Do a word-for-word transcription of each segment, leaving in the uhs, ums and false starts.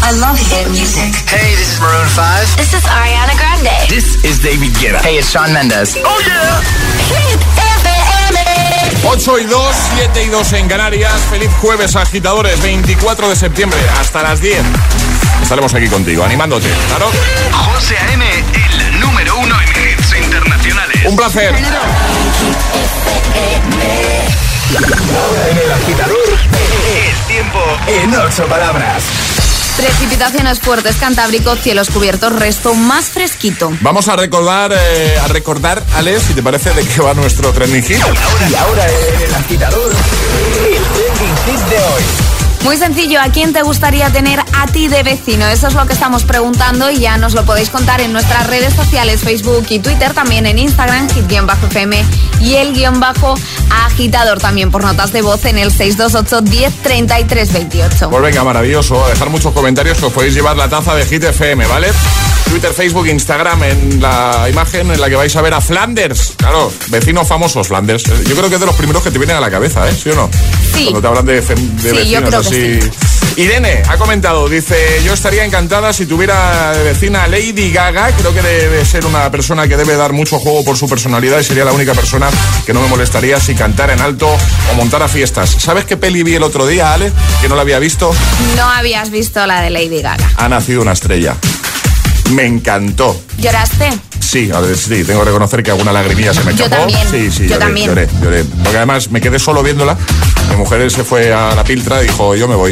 I love hit music. Hey, this is Maroon five. This is Ariana Grande. This is David Guetta. Hey, it's Shawn Mendes. Oh yeah. Hit F M. ocho y dos, siete y dos en Canarias. Feliz jueves, agitadores. veinticuatro de septiembre hasta las diez. Estaremos aquí contigo, animándote, ¿claro? José A M, el número uno en hits internacionales. Un placer. En el agitador, el tiempo en ocho palabras. Precipitaciones fuertes, Cantábrico, cielos cubiertos, resto más fresquito. Vamos a recordar, eh, a recordar, Ale, si te parece, de qué va nuestro trending hit. Y ahora en el agitador, el trending hit de hoy. Muy sencillo, ¿a quién te gustaría tener a ti de vecino? Eso es lo que estamos preguntando y ya nos lo podéis contar en nuestras redes sociales, Facebook y Twitter, también en Instagram, hit-F M y el guión bajo agitador, también por notas de voz en el seis dos ocho, diez, treinta y tres, veintiocho. Pues venga, maravilloso, a dejar muchos comentarios que os podéis llevar la taza de Hit F M, ¿vale? Twitter, Facebook, Instagram, en la imagen en la que vais a ver a Flanders. Claro, vecinos famosos, Flanders. Yo creo que es de los primeros que te vienen a la cabeza, ¿eh? ¿Sí o no? Sí. Cuando te hablan de, de sí, vecinos yo creo así. Que sí. Irene ha comentado, dice, yo estaría encantada si tuviera de vecina a Lady Gaga. Creo que debe ser una persona que debe dar mucho juego por su personalidad y sería la única persona que no me molestaría si cantara en alto o montara fiestas. ¿Sabes qué peli vi el otro día, Ale? Que no la había visto. No habías visto la de Lady Gaga. Ha nacido una estrella. Me encantó. ¿Lloraste? Sí, a ver, sí, tengo que reconocer que alguna lagrimilla se me escapó. Yo también. Sí, sí, yo lloré, también. lloré, lloré. Porque además me quedé solo viéndola. Mi mujer se fue a la piltra y dijo, yo me voy.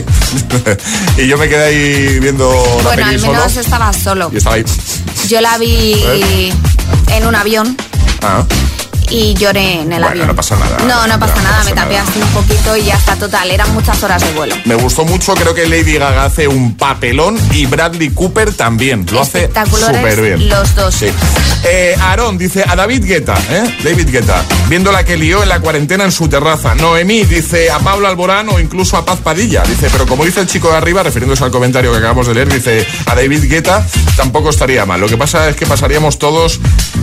Y yo me quedé ahí viendo la Bueno, peli al menos solo. estabas solo. Y estaba ahí. Yo la vi ¿Eh? en un avión. Ah. Y lloré en el Bueno, avión. no pasa nada. No, no pasa No, no nada, pasa me tapé nada. así un poquito y ya está, total, eran muchas horas de vuelo. Me gustó mucho, creo que Lady Gaga hace un papelón y Bradley Cooper también. Lo hace Espectaculares súper bien. los dos. Sí. Eh, Aarón dice a David Guetta, ¿eh? David Guetta, viendo la que lió en la cuarentena en su terraza. Noemí dice a Pablo Alborán o incluso a Paz Padilla. Dice, pero como dice el chico de arriba, refiriéndose al comentario que acabamos de leer, dice a David Guetta tampoco estaría mal. Lo que pasa es que pasaríamos todos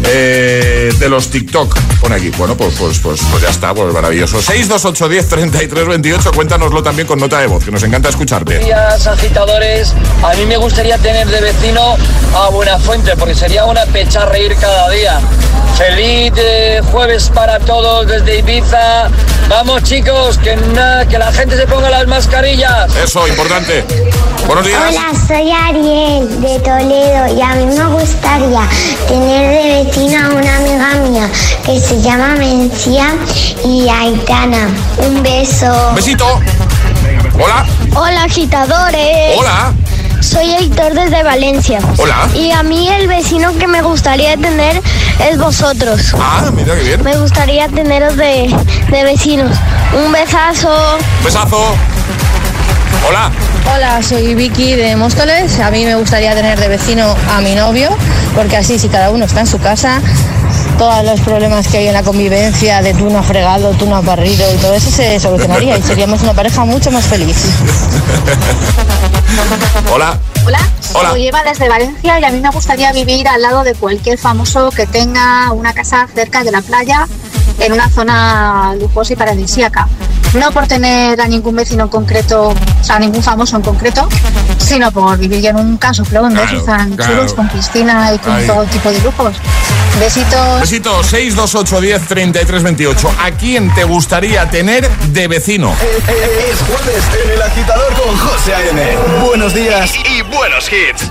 eh, de los TikTok. Pone aquí, bueno, pues Pues, pues, pues ya está, pues maravilloso. seis dos ocho, diez, treinta y tres, veintiocho. Cuéntanoslo también con nota de voz, que nos encanta escucharte. Buenos días, agitadores. A mí me gustaría tener de vecino a Buenafuente, porque sería una pecha reír cada día. Feliz eh, jueves para todos desde Ibiza. Vamos, chicos, que, na, que la gente se ponga las mascarillas. Eso, importante. Buenos días. Hola, soy Ariel de Toledo y a mí me gustaría tener de vecina a una amiga mía que se llama Mencía y Aitana. Un beso. Besito. Hola. Hola, agitadores. Hola. Soy Héctor desde Valencia. Hola. Y a mí el vecino que me gustaría tener es vosotros. Ah, mira qué bien. Me gustaría teneros de, de vecinos. Un besazo. Besazo. Hola. Hola, soy Vicky de Móstoles. A mí me gustaría tener de vecino a mi novio, porque así si cada uno está en su casa, todos los problemas que hay en la convivencia de tú no has fregado, tú no has barrido y todo eso se solucionaría y seríamos una pareja mucho más feliz. Hola. Hola, Hola. soy Eva desde Valencia y a mí me gustaría vivir al lado de cualquier famoso que tenga una casa cerca de la playa en una zona lujosa y paradisíaca. No por tener a ningún vecino en concreto, o sea, a ningún famoso en concreto, sino por vivir en un casoplón de Claro, esos tan claro. chulos, con piscina y con Ahí. todo tipo de lujos. Besitos. Besito. seis dos ocho, diez, treinta y tres, veintiocho. ¿A quién te gustaría tener de vecino? Es jueves en el agitador con José A M. Buenos días y, y buenos hits.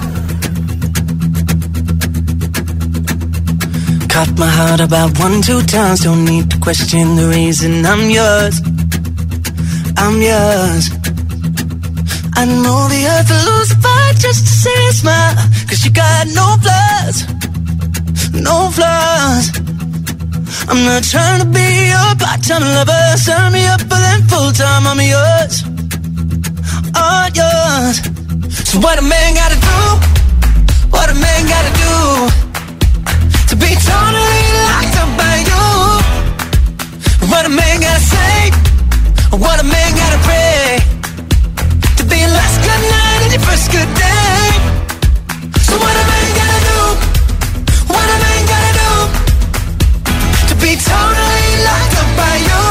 Cut my heart about one, two times. Don't need to question the reason I'm yours. I'm yours. I know the earth will lose a fight just to see a smile. Cause you got no flaws, no flaws. I'm not trying to be your part-time lover. Sign me up for them full-time. I'm yours, all yours. So what a man gotta do, what a man gotta do to be totally locked up by you. What a man gotta say, what a man gotta pray to be your last good night and your first good day. So what a man gotta do, what a man gotta do to be totally locked up by you.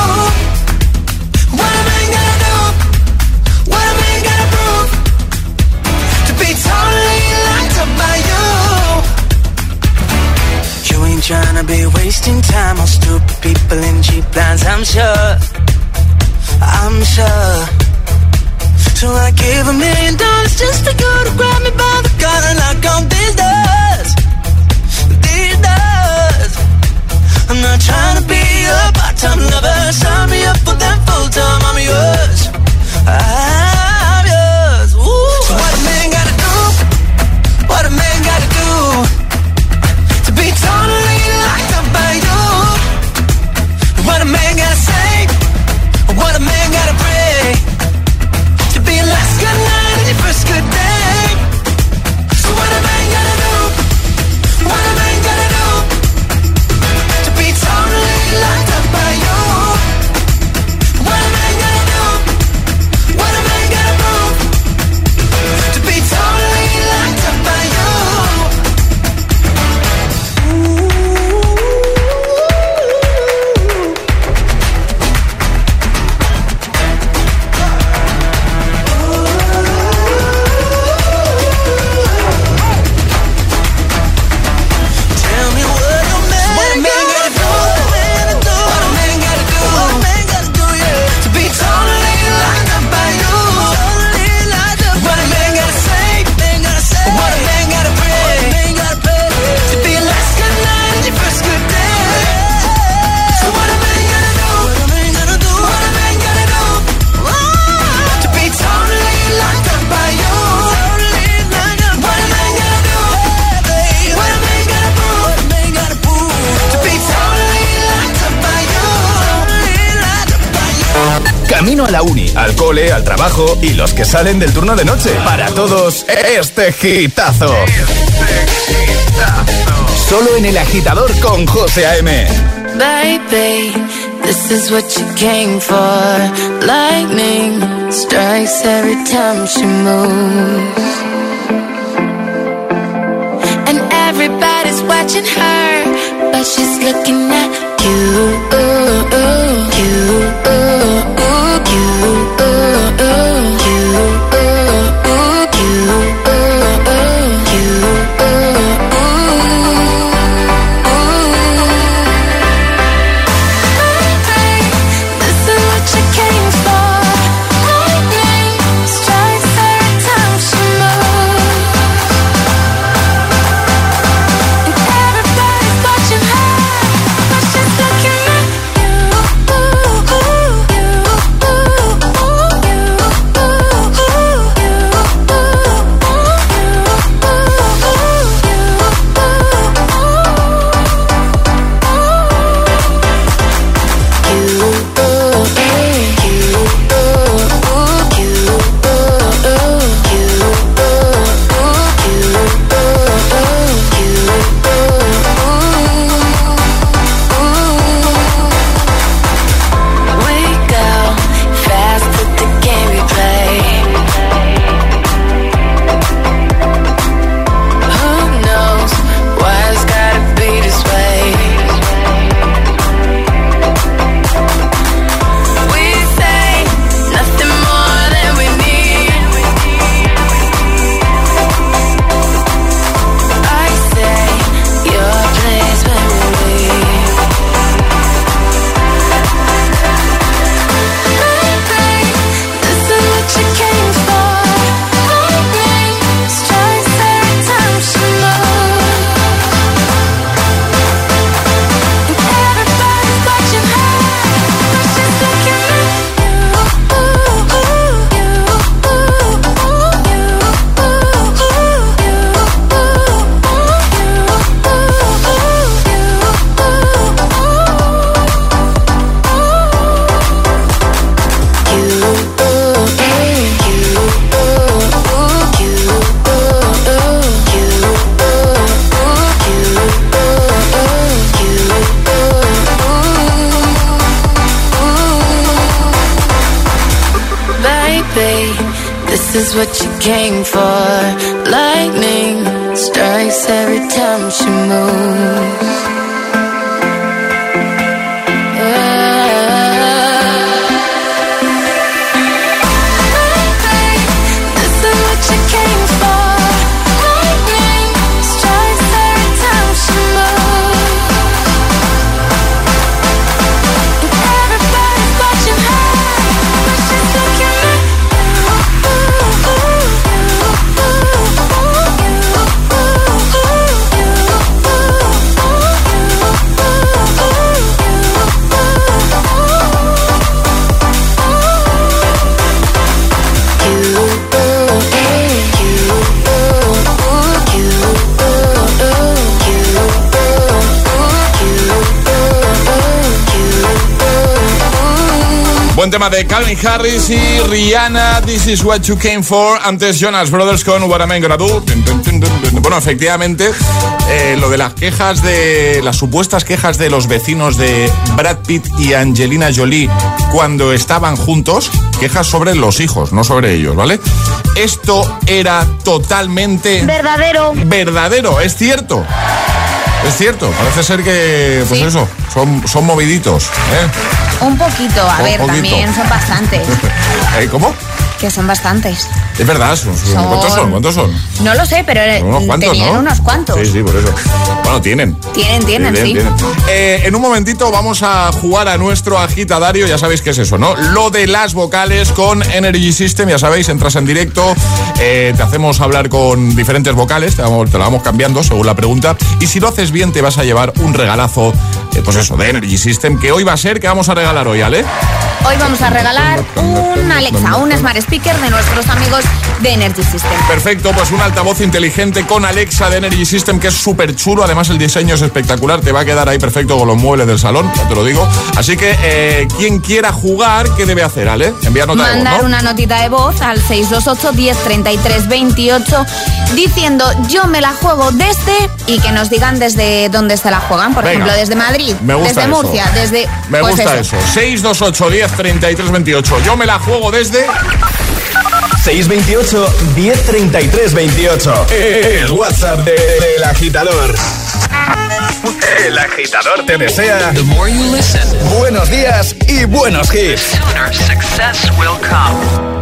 What a man gotta do, what a man gotta prove to be trying to be wasting time on stupid people in cheap lines, I'm sure, I'm sure. So I gave a million dollars just to go to grab me by the collar and knock on these doors, these doors. I'm not trying to be a part-time lover, sign me up for them full-time, I'm yours, I'm yours. Ooh. So what a man gotta do, what a man gotta do to be totally locked up by you? What a man gotta say, what a man gotta pray to be your last good night and your first good day. So what a man gotta do, what a man gotta do to be totally locked up by you? What a man gotta do, what a man gotta prove to be totally locked up by you? Camino a la uni, al cole, al trabajo y los que salen del turno de noche. Para todos, este hitazo. Este hitazo. Solo en El Agitador con José A M. Baby, this is what you came for. Lightning strikes every time she moves, and everybody's watching her, but she's looking at you, ooh, ooh, you, ooh, ooh. You, ooh, ooh, you, ooh, ooh, you, ooh, ooh, you, ooh, ooh. This is what you came for. Lightning strikes every time she moves, and everybody's watching her, but she's looking at you, ooh, ooh, you. This is what you came for. Lightning strikes every time she moves. She moves. Buen tema de Calvin Harris y Rihanna, This is what you came for. Antes Jonas Brothers con What Am I Gonna Do. Bueno, efectivamente, eh, lo de las quejas de las supuestas quejas de los vecinos de Brad Pitt y Angelina Jolie cuando estaban juntos, quejas sobre los hijos, no sobre ellos, ¿vale? Esto era totalmente verdadero. Verdadero, es cierto. Es cierto, parece ser que, pues sí, eso, son, son moviditos, ¿eh? Un poquito, a Un ver, poquito. también son bastantes. ¿Eh? ¿Cómo? Que son bastantes. Es verdad, son, Son- ¿cuántos son? ¿Cuántos son? No lo sé, pero Son unos cuantos, tenían ¿no? unos cuantos. Sí, sí, por eso. Bueno, tienen. Tienen, tienen, sí. Eh, en un momentito vamos a jugar a nuestro agitadario, ya sabéis qué es eso, ¿no? Lo de las vocales con Energy System, ya sabéis, entras en directo, eh, te hacemos hablar con diferentes vocales, te, vamos, te la vamos cambiando según la pregunta, y si lo haces bien te vas a llevar un regalazo, eh, pues eso, de Energy System, que hoy va a ser, que vamos a regalar hoy, ¿vale? Hoy vamos a regalar un Alexa, un Smart Speaker de nuestros amigos de Energy System. Perfecto, pues un altavoz inteligente con Alexa de Energy System que es súper chulo, además el diseño es espectacular, te va a quedar ahí perfecto con los muebles del salón, ya te lo digo. Así que eh, quien quiera jugar, ¿qué debe hacer, Ale? Enviar nota de voz, Mandar ¿no? una notita de voz al seis dos ocho, diez, treinta y tres, veintiocho diciendo yo me la juego desde, y que nos digan desde dónde se la juegan. Por Venga. ejemplo, desde Madrid, Me gusta desde eso. Murcia, desde... Me pues gusta eso. seis dos ocho, diez, treinta y tres, veintiocho. Yo me la juego desde... seis veintiocho, diez treinta y tres, veintiocho. El WhatsApp de- del agitador. El agitador te desea The more you listen, buenos días y buenos hits. sooner success will come.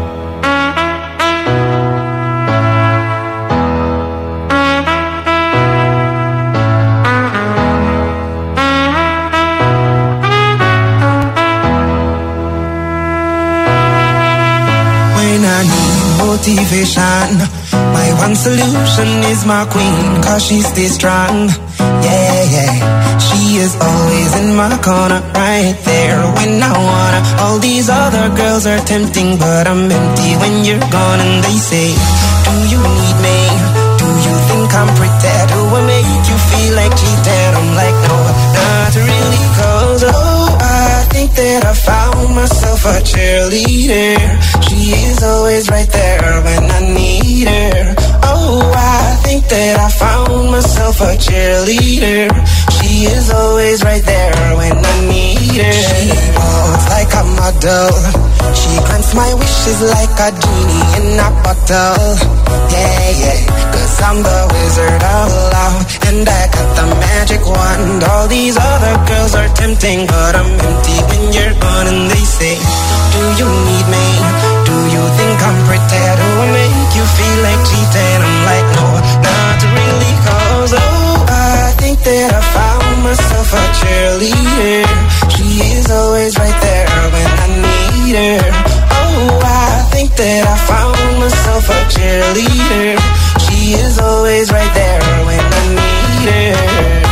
When I need motivation, my one solution is my queen, cause she stays strong. Yeah, yeah. She is always in my corner, right there when I wanna. All these other girls are tempting, but I'm empty when you're gone. And they say, do you need me? Do you think I'm pretty? Do I make you feel like cheating? I'm like, no, not really, cause oh, I think that I found myself a cheerleader. She is always right there when I need her. Oh, I think that I found myself a cheerleader. She is always right there when I need her. She walks like a model. She grants my wishes like a genie in a bottle. Yeah, yeah, cause I'm the wizard of love, and I got the magic wand. All these other girls are tempting, but I'm empty when you're gone. And they say, do you need me? Do you think I'm pretty? Do I make you feel like cheating? I'm like, no, not really, cause oh, I think that I found myself a cheerleader. She is always right there when I need her. Oh, I think that I found myself a cheerleader. She is always right there when I need her.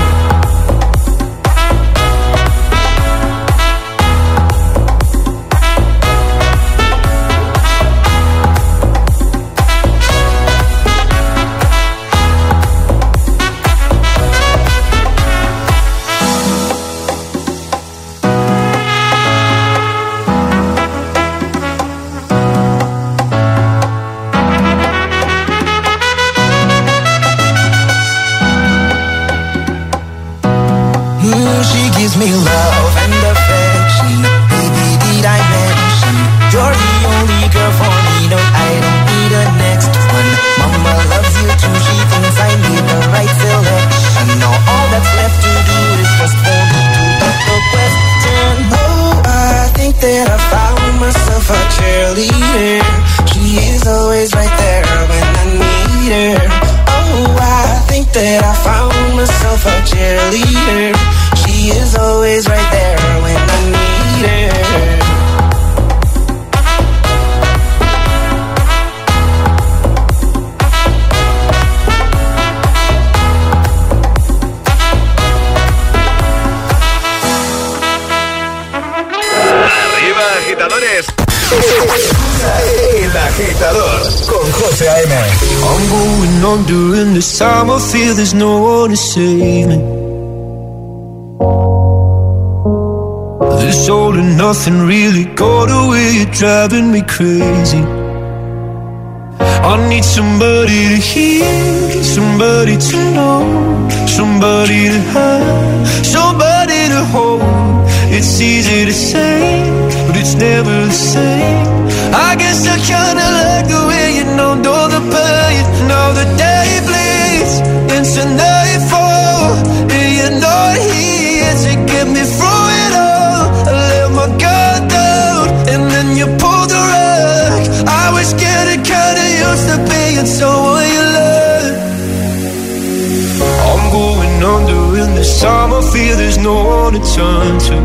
Mm, she gives me love and affection. Baby, did I mention you're the only girl for me? No, I don't need a next one. Mama loves you too. She thinks I made the right selection. Now all that's left to do is just for me to ask the question. Oh, I think that I found myself a cheerleader. She is always right there when I need her. Oh, I think that I found myself a cheerleader. She is always right there when I need her. Arriba, agitadores. El agitador con José A M. I'm going on during this time. I feel there's no one to save me. This This all and nothing really got away, you're driving me crazy. I need somebody to hear, somebody to know, somebody to have, somebody to hold. It's easy to say, but it's never the same. I guess I kinda like the way you know, know the pain. Now the day bleeds into nightfall, and you're not here to get me through it all. I let my guard down, and then you pulled the rug. I was getting kinda used to being someone you love. I'm going under in this time, I feel there's no one to turn to.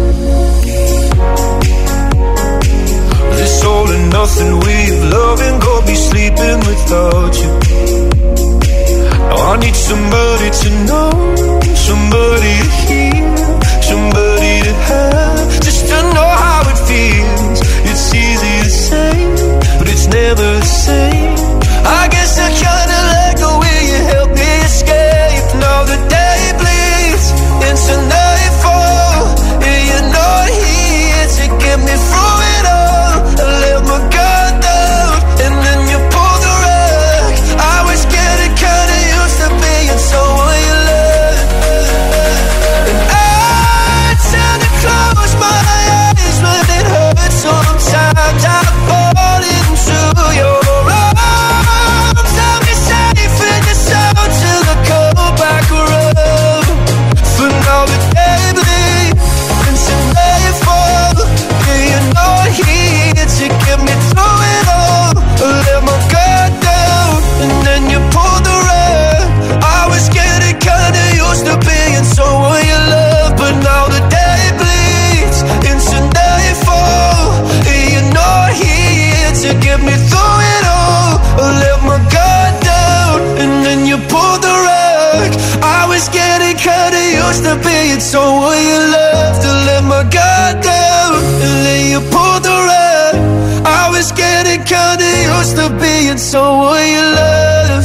This all and nothing way of loving got me sleeping without you. Now I need somebody to know, somebody to hear, somebody to have, just to know how it feels. It's easy to say, but it's never the same. I guess I kinda like the way you help me escape. Now the day bleeds into nightfall, and you're not here to get me through it all. I let my guard down, and then you pulled the rug. I was getting kinda used to being someone you love. And I tend to close my eyes when it hurts. Sometimes I fall into your arms. I'll be safe in your sound till I come back around. For now the day bleeds into nightfall, and you're not here to get me through it all. I let my guard down, and then you pulled the rug. I was getting kinda used to being someone you love, but now the day bleeds into nightfall, and you're not here to get me through it all. I let my guard down, and then you pulled the rug. I was getting kinda used to being someone you love. To let my guard down, and then you pulled the rug. I was getting kinda used to being someone you love.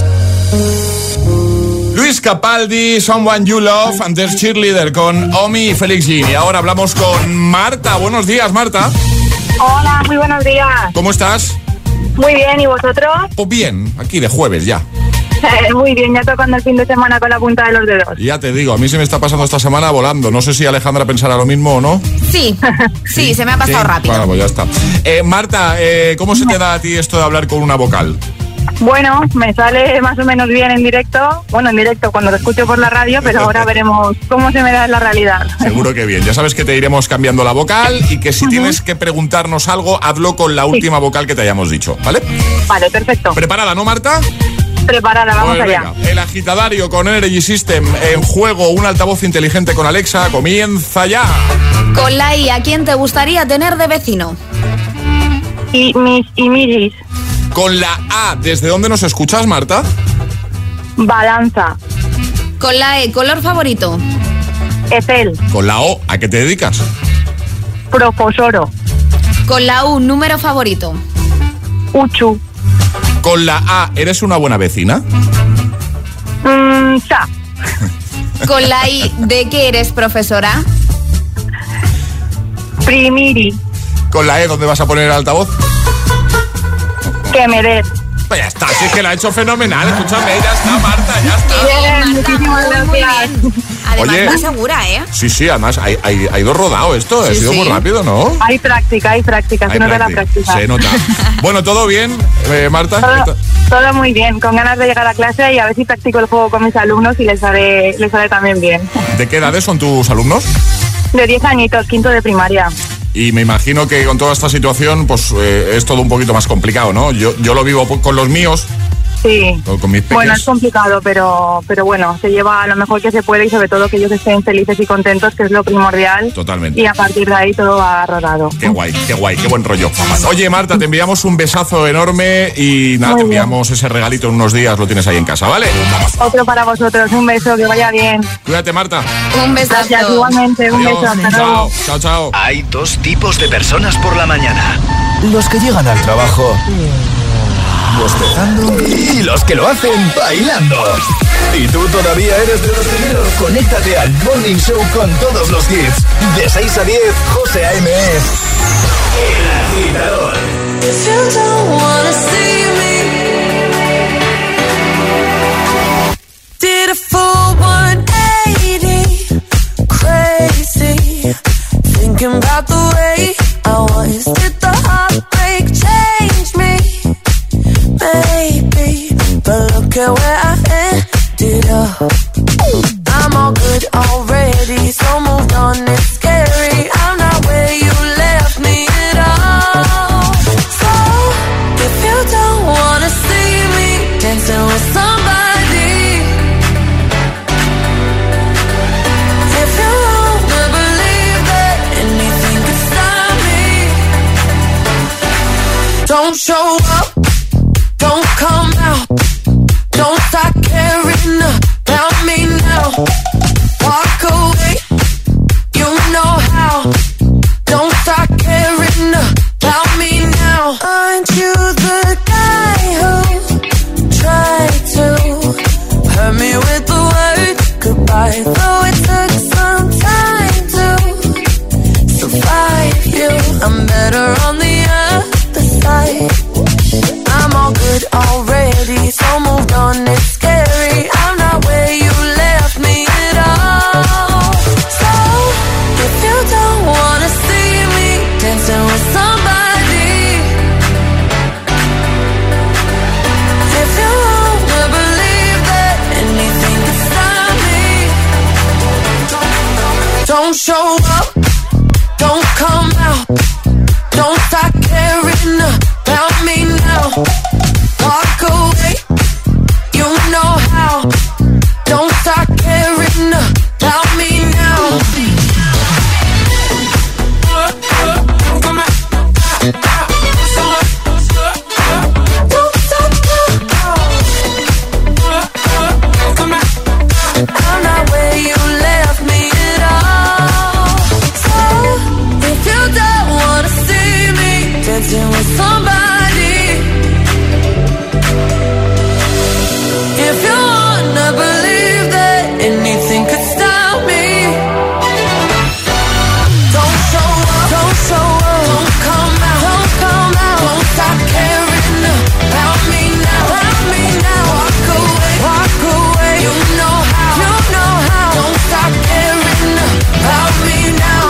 Luis Capaldi, Someone You Love, antes Cheerleader con Omi y Félix Jean. Y ahora hablamos con Marta. Buenos días, Marta. Hola, muy buenos días. ¿Cómo estás? Muy bien, ¿y vosotros? Pues bien, aquí de jueves ya. Eh, muy bien, ya tocando el fin de semana con la punta de los dedos. Ya te digo, a mí se me está pasando esta semana volando. No sé si Alejandra pensará lo mismo o no. Sí, sí, se me ha pasado Sí, rápido. Bueno, pues ya está. Eh, Marta, eh, ¿cómo se te da a ti esto de hablar con una vocal? Bueno, me sale más o menos bien en directo. Bueno, en directo cuando lo escucho por la radio, pero ahora veremos cómo se me da en la realidad. Seguro que bien. Ya sabes que te iremos cambiando la vocal y que si uh-huh. tienes que preguntarnos algo, hazlo con la última sí. vocal que te hayamos dicho, ¿vale? Vale, perfecto. ¿Preparada, no, Marta? Preparada, vamos pues allá. Venga, el agitadario con Energy System en juego, un altavoz inteligente con Alexa, comienza ya. Con la I, ¿a quién te gustaría tener de vecino? Y mis y miris. Con la A, ¿desde dónde nos escuchas, Marta? Balanza. Con la E, ¿color favorito? Etel. Con la O, ¿a qué te dedicas? Profosoro. Con la U, ¿número favorito? Uchu. Con la A, ¿eres una buena vecina? Mm, sa. Con la I, ¿de qué eres profesora? Primiri. Con la E, ¿dónde vas a poner el altavoz? Que me des. Pues ya está, sí que la ha hecho fenomenal. Escúchame, ya está, Marta, ya está. Bien, muchísimas gracias. Además, Oye, muy segura, ¿eh? Sí, sí, además ha, ha, ha ido rodado esto, sí, ha sido sí. muy rápido, ¿no? Hay práctica, hay práctica, hay se nota la práctica. Se nota. Bueno, ¿todo bien, eh, Marta? Todo, todo muy bien, con ganas de llegar a clase y a ver si practico el juego con mis alumnos y les sale, les sale también bien. ¿De qué edades son tus alumnos? De diez añitos, quinto de primaria. Y me imagino que con toda esta situación, pues eh, es todo un poquito más complicado, ¿no? Yo, yo lo vivo con los míos. Sí. Con mis peques. Bueno, es complicado, pero pero bueno, se lleva lo mejor que se puede y sobre todo que ellos estén felices y contentos, que es lo primordial. Totalmente. Y a partir de ahí todo va rodado. Qué guay, qué guay, qué buen rollo. Oye, Marta, te enviamos un besazo enorme y nada, Muy te enviamos bien. Ese regalito en unos días, lo tienes ahí en casa, ¿vale? Otro para vosotros, un beso, que vaya bien. Cuídate, Marta. Un besazo. Gracias, igualmente, un Adiós. beso. Hasta chao, luego. chao, chao. Hay dos tipos de personas por la mañana. Los que llegan al trabajo bostezando y los que lo hacen bailando. ¿Y tú todavía eres de los primeros? Conéctate al Morning Show con todos los hits. De seis a diez, José A M es El Agitador. If you don't wanna see me, did a full one eighty, crazy, thinking about the way I was. Did the heartbreak change me? Maybe, but look at where I ended up. I'm all good already, so moved on, it's scary. I'm not where you left me at all. So, if you don't wanna see me dancing with somebody, if you wanna believe that anything can stop me, don't show up, don't come out, don't start caring about me now. Walk away, you know how. Don't start caring about me now. Aren't you the guy who tried to hurt me with the word goodbye? Though it took some time to survive you, I'm better on the other side. I'm all good already, so moved on, it's scary. I'm not where you left me at all. So, if you don't wanna see me dancing with somebody, if you wanna believe that anything can stop me, don't show up, don't come out, don't start caring about me now. Walk away, you know how. Don't start caring about me now. I'm not where you left me at all. So, if you don't wanna see me dancing with somebody, if you wanna believe that anything could stop me, don't show up, don't show up, don't come out, don't come out, don't stop caring about me now, about me now. Walk away, walk away, you know how, you know how. Don't stop caring about me now.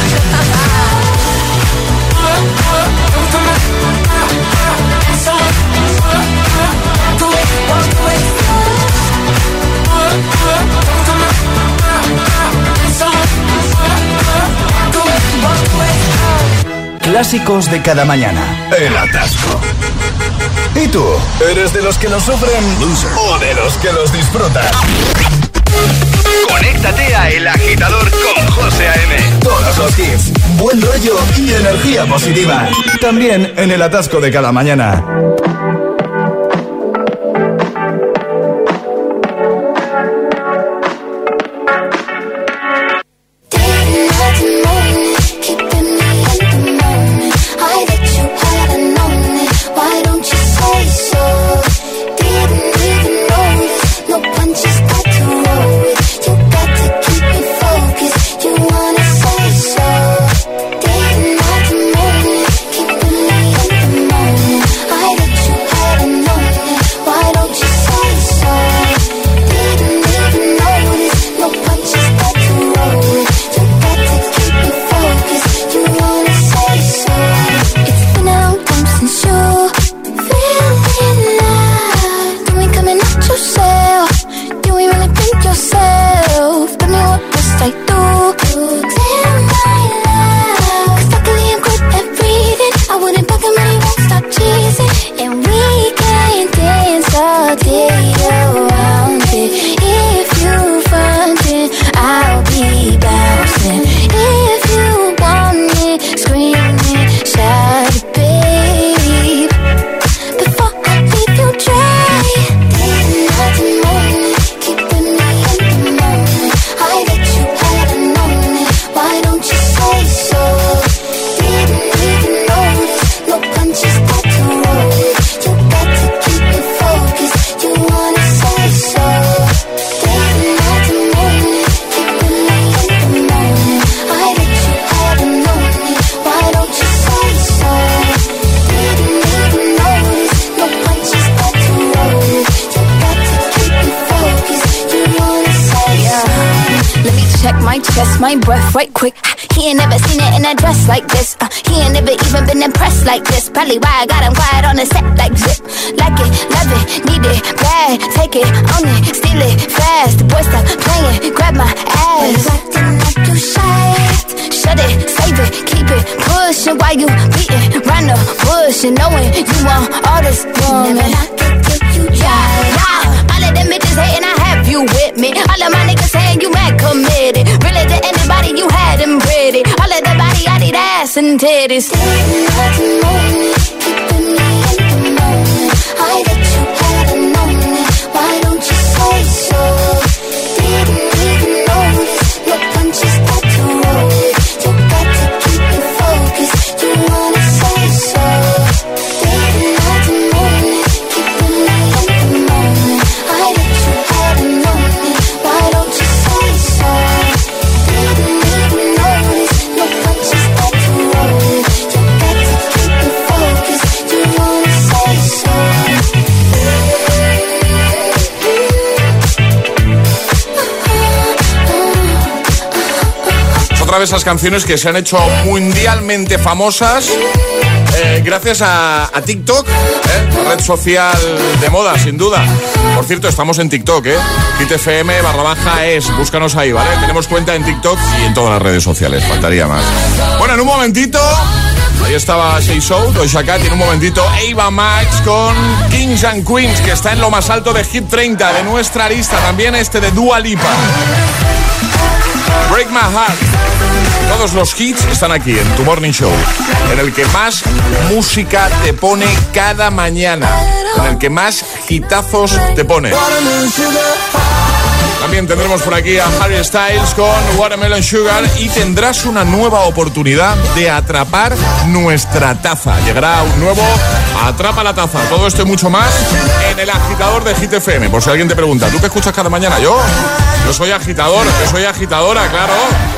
Clásicos de cada mañana. El atasco. ¿Y tú? ¿Eres de los que los sufren o de los que los disfrutan? Conéctate a El Agitador con José A M. Todos los hits, buen rollo y energía positiva. También en el atasco de cada mañana. I trust my breath right quick. He ain't never seen it in a dress like this. Uh, he ain't never even been impressed like this. Probably why I got him quiet on the set like zip. Like it, love it, need it, bad. Take it, own it, steal it, fast. The boy stop playing, grab my ass. Acting like you shy. Shut it, save it, keep it pushing while you beating round the bush and knowing you want all this woman. Never knock it till you try. Yeah. All of them bitches hating, I have you with me. All of my niggas saying you mad committed. Really to anybody, you had them pretty. All of the body, I need ass and titties. Didn't have to know me, keeping me in the moment. I bet you hadn't known it. Why don't you say so? Didn't even notice your punches got to roll it. You got to keep it focused. You wanna say so? Didn't have to know me, keeping me in the moment. I bet you hadn't known it. Why don't you say so? Didn't even notice your punches got to roll it. You got to keep it focused. You wanna say so? Otra vez esas canciones que se han hecho mundialmente famosas eh, gracias a, a TikTok, ¿eh? Red social de moda, sin duda. Por cierto, estamos en TikTok, ¿eh? Hit F M barra baja es, búscanos ahí, ¿vale? Tenemos cuenta en TikTok y en todas las redes sociales, faltaría más. Bueno, en un momentito, ahí estaba Say So, Doja Cat, y en un momentito Ava Max con Kings and Queens, que está en lo más alto de Hit treinta de nuestra lista. También este de Dua Lipa, Break My Heart. Todos los hits están aquí en tu Morning Show, en el que más música te pone cada mañana, en el que más hitazos te pone. También tendremos por aquí a Harry Styles con Watermelon Sugar y tendrás una nueva oportunidad de atrapar nuestra taza. Llegará un nuevo Atrapa la Taza. Todo esto y mucho más en el agitador de Hit F M. Por si alguien te pregunta, ¿tú qué escuchas cada mañana? Yo, yo soy agitador, yo soy agitadora, claro.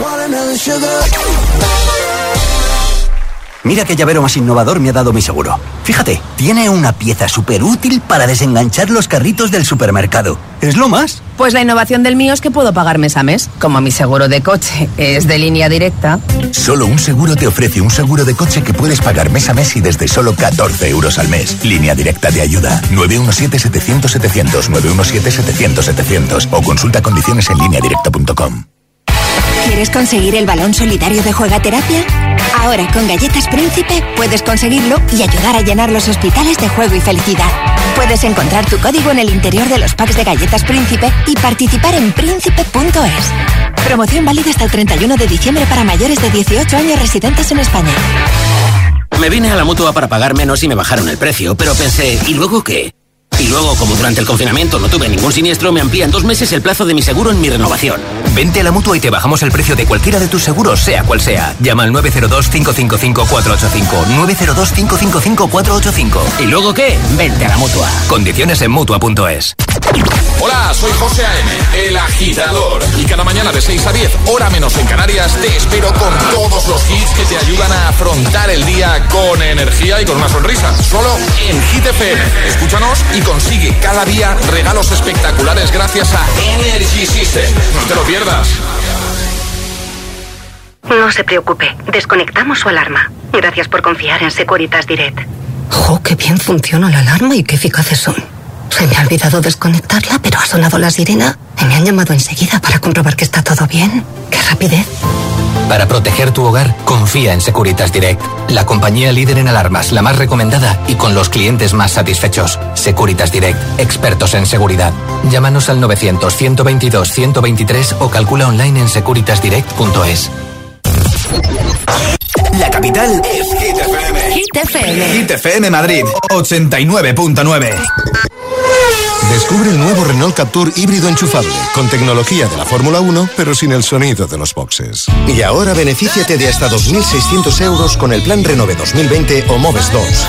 Mira qué llavero más innovador me ha dado mi seguro. Fíjate, tiene una pieza súper útil para desenganchar los carritos del supermercado. ¿Es lo más? Pues la innovación del mío es que puedo pagar mes a mes. Como mi seguro de coche es de línea directa. Solo un seguro te ofrece un seguro de coche que puedes pagar mes a mes y desde solo catorce euros al mes. Línea Directa te ayuda. nueve uno siete, setecientos, setecientos, nueve uno siete, setecientos, setecientos o consulta condiciones en línea directa punto com. ¿Quieres conseguir el balón solidario de Juegaterapia? Ahora con Galletas Príncipe puedes conseguirlo y ayudar a llenar los hospitales de juego y felicidad. Puedes encontrar tu código en el interior de los packs de Galletas Príncipe y participar en príncipe punto es. Promoción válida hasta el treinta y uno de diciembre para mayores de dieciocho años residentes en España. Me vine a la Mutua para pagar menos y me bajaron el precio, pero pensé, ¿y luego qué? Y luego, como durante el confinamiento no tuve ningún siniestro, me amplían dos meses el plazo de mi seguro en mi renovación. Vente a la Mutua y te bajamos el precio de cualquiera de tus seguros, sea cual sea. Llama al nueve cero dos, cinco cinco cinco, cuatro ocho cinco. nueve cero dos, cinco cinco cinco, cuatro ocho cinco. ¿Y luego qué? Vente a la Mutua. Condiciones en Mutua punto es. Hola, soy José A M, el agitador. Y cada mañana de seis a diez, hora menos en Canarias, te espero con todos los hits que te ayudan a afrontar el día con energía y con una sonrisa. Solo en Hit F M. Escúchanos y consigue cada día regalos espectaculares gracias a Energy System. No te lo pierdas. No se preocupe, desconectamos su alarma. Gracias por confiar en Securitas Direct. ¡Jo, qué bien funciona la alarma y qué eficaces son! Se me ha olvidado desconectarla, pero ha sonado la sirena y me han llamado enseguida para comprobar que está todo bien. ¡Qué rapidez! Para proteger tu hogar, confía en Securitas Direct, la compañía líder en alarmas, la más recomendada y con los clientes más satisfechos. Securitas Direct, expertos en seguridad. Llámanos al novecientos, ciento veintidós, ciento veintitrés o calcula online en securitas direct punto es. La capital es Hit F M. Hit F M. Hit F M Madrid, ochenta y nueve punto nueve. Descubre el nuevo Renault Captur híbrido enchufable, con tecnología de la Fórmula uno, pero sin el sonido de los boxes. Y ahora benefíciate de hasta dos mil seiscientos euros con el plan Renove dos mil veinte o Moves dos.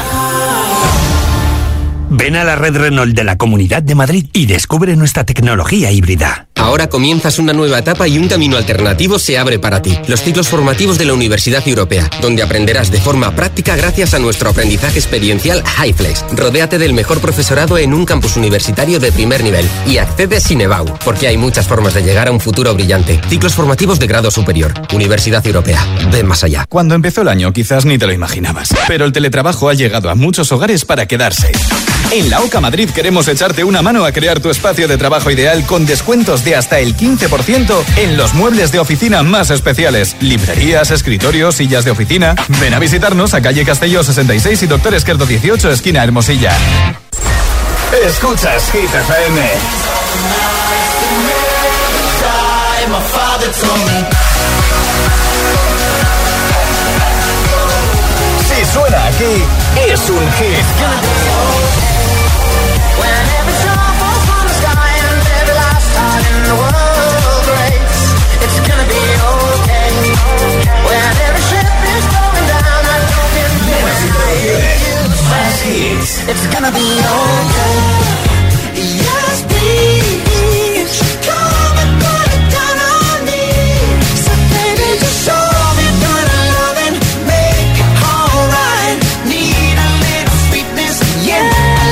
Ven a la red Renault de la Comunidad de Madrid y descubre nuestra tecnología híbrida. Ahora comienzas una nueva etapa y un camino alternativo se abre para ti. Los ciclos formativos de la Universidad Europea, donde aprenderás de forma práctica gracias a nuestro aprendizaje experiencial HiFlex. Rodéate del mejor profesorado en un campus universitario de primer nivel y accede sin EBAU, porque hay muchas formas de llegar a un futuro brillante. Ciclos formativos de grado superior. Universidad Europea. Ven más allá. Cuando empezó el año quizás ni te lo imaginabas, pero el teletrabajo ha llegado a muchos hogares para quedarse. En la OCA Madrid queremos echarte una mano a crear tu espacio de trabajo ideal con descuentos de hasta el quince por ciento en los muebles de oficina más especiales. Librerías, escritorios, sillas de oficina. Ven a visitarnos a calle Castelló sesenta y seis y Doctor Esquerdo dieciocho, esquina Hermosilla. Escuchas Hit F M. Si suena aquí, es un hit. Más hits. It's gonna be okay. Yes, please. Come and put it down on me. So baby, just show me that I love and make it alright. Need a little sweetness, yeah.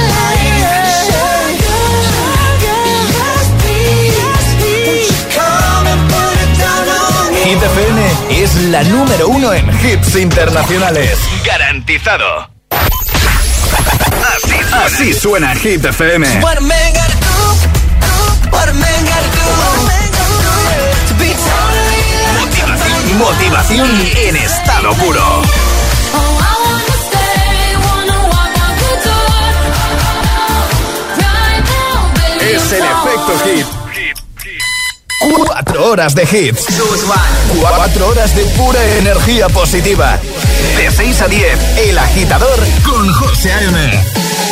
Yes, please. Come and put it down on me. Hit F M es la número uno en hits internacionales. Garantizado. Así suena, Así suena Hit F M. What a man gotta do, what a man gotta do, to be totally loved. Motivación, motivación en estado puro. Es el efecto hit. Cuatro horas de hits. Cuatro horas de pura energía positiva. De seis a diez, El Agitador con José A M.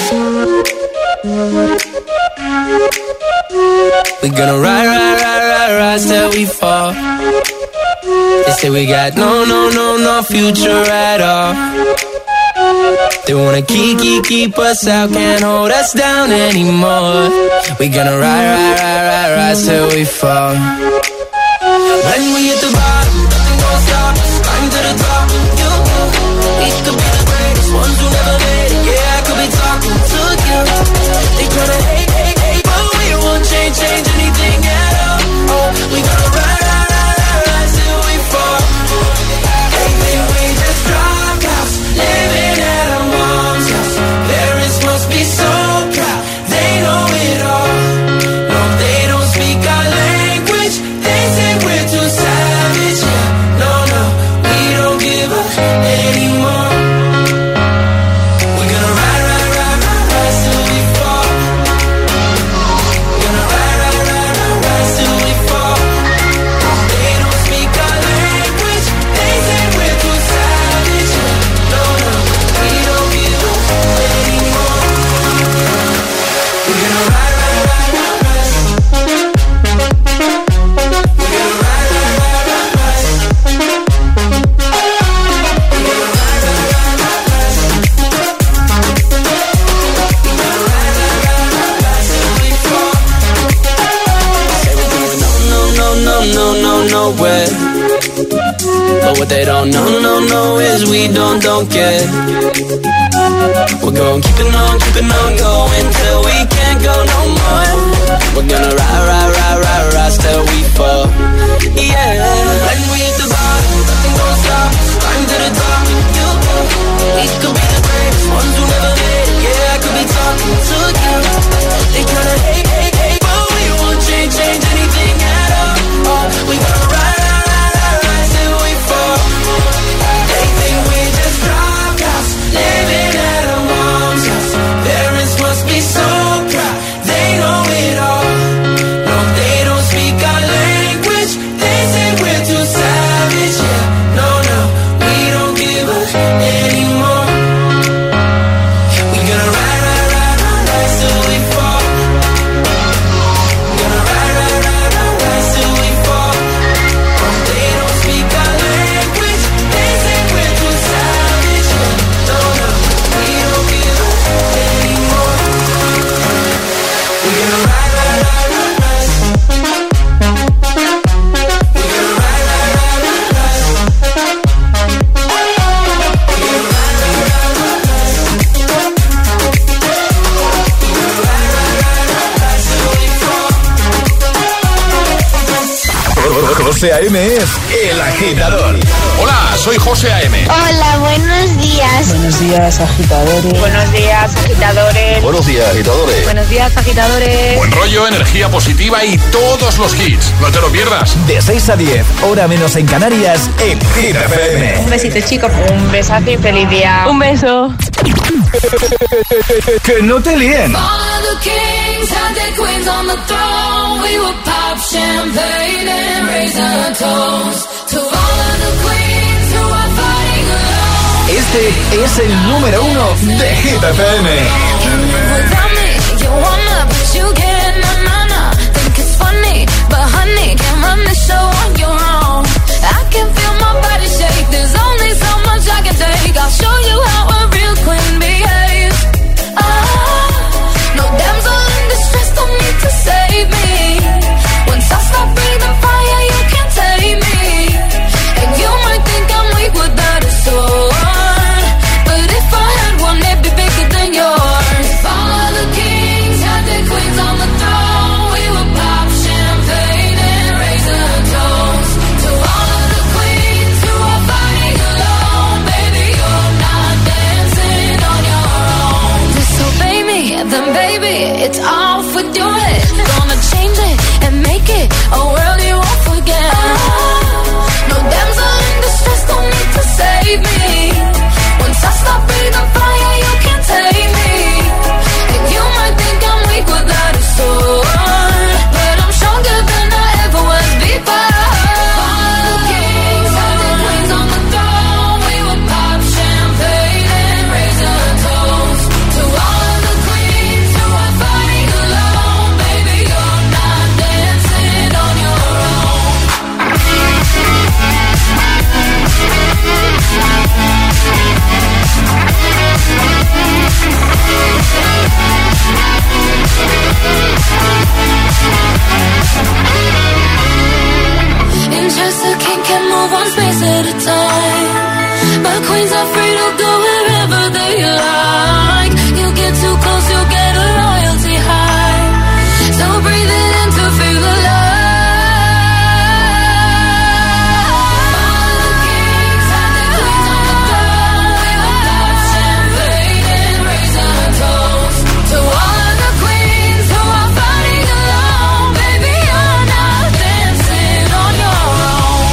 We're gonna ride, ride, ride, ride, ride till we fall. They say we got no, no, no, no future at all. They wanna keep, keep, keep us out, can't hold us down anymore. We're gonna ride, ride, ride, ride, ride till we fall. When we hit the bottom, nothing gon' stop us. Climb to the top, you, we could be the greatest ones who never made it. Yeah, I could be talking to you. They tryna hate, hate, hate, but we won't change, change anything at all. Oh, we gonna ride, ride, ride, ride, ride till we fall. They think we just dropped out, living at a mom's house. Parents must be so proud, they know it all. No, they don't speak our language, they say we're too savage. Yeah, no, no, we don't give up anymore. We're gonna ride, ride, ride, ride, ride till we fall. We're gonna ride, ride, ride, ride, ride till we fall. They don't speak our language, they say we're too savage. Yeah, no, no, we don't give up anymore. We're gonna ride, ride, ride, ride, ride. We're gonna ride, ride, ride, ride, ride. No, no, no, no, nowhere. But what they don't know, no, no, is we don't, don't care. We're gonna keep it on, keep it on going till we can't go no more. We're gonna ride, ride, ride, ride, ride till we fall. Yeah. When we hit the bottom, nothing gon' stop us. Climb to the top, you, we could be the greatest ones who never made it. Yeah, I could be talking to you. They tryna hate, hate, hate, but we won't change, change anything at all. Oh, we gonna ride, ride, ride, ride, ride till we fall. They think we just dropped out, living at a mom's house. Parents must be so proud, they know it all. José A M es El Agitador. Hola, soy José A M. Hola, buenos días. Buenos días, agitadores. Buenos días, agitadores. Buenos días, agitadores. Buenos días, agitadores. Buen rollo, energía positiva y todos los hits. No te lo pierdas. De seis a diez, hora menos en Canarias, en Hit F M. Un besito, chicos. Un besazo y feliz día. Un beso. Que no te líen. Este es el número uno de Hit F M. I'll show you how a real queen behaves. Oh, no damsel in distress, don't need to save me. Once I stop breathing fire, you can't take me. And you might think I'm weak without a sword, but if I had one, it'd be bigger than yours. If all of the kings had their queens on the throne, we would pop champagne and raise a toast to all of the queens who are fighting alone. Baby, then baby, it's off with your head. Gonna change it and make it a world you won't forget. No damsel in distress, don't need to save me. Once I stop breathing fire, you can't take me. And you might think I'm weak without a sword, but I'm stronger than I ever was before. All the kings have their queens on the throne. We would pop champagne and raise a toast to all of the queens who are fighting alone. Baby, you're not dancing on your own. In just a king can move one space at a time, but queens are free to go wherever they like. You get too close, you'll get a royalty high. So breathe it in to feel the love. All the kings have their queens on the throne. We will pop champagne and raise a toast to all of the queens who are fighting alone. Baby, you're not dancing on your own.